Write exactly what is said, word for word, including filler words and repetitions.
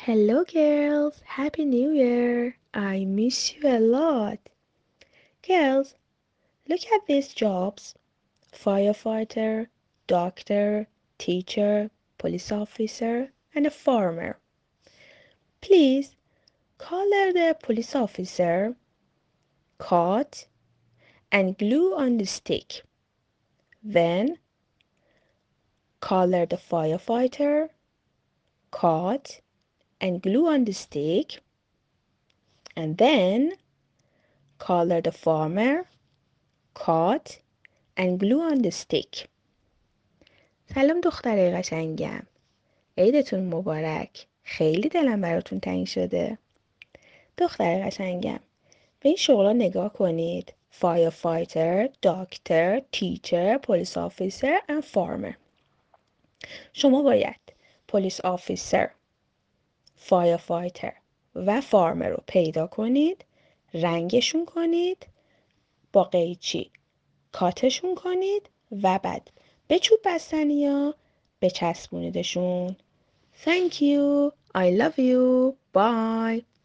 Hello, girls. Happy New Year. I miss you a lot. Girls, look at these jobs: firefighter, doctor, teacher, police officer, and a farmer. Please color the police officer, cut, and glue on the stick. Then color the firefighter, cut, and glue on the stick. And then color the farmer, cut, and glue on the stick. سلام دخترای قشنگم. عیدتون مبارک. خیلی دلم براتون تنگ شده. دخترای قشنگم، به این شغلا نگاه کنید: firefighter, doctor, teacher, police officer and farmer. شما باید police officer، firefighter و farmer رو پیدا کنید، رنگشون کنید، با قیچی کاتشون کنید و بعد به چوب بستنی ها بچسبونیدشون. Thank you. I love you. Bye.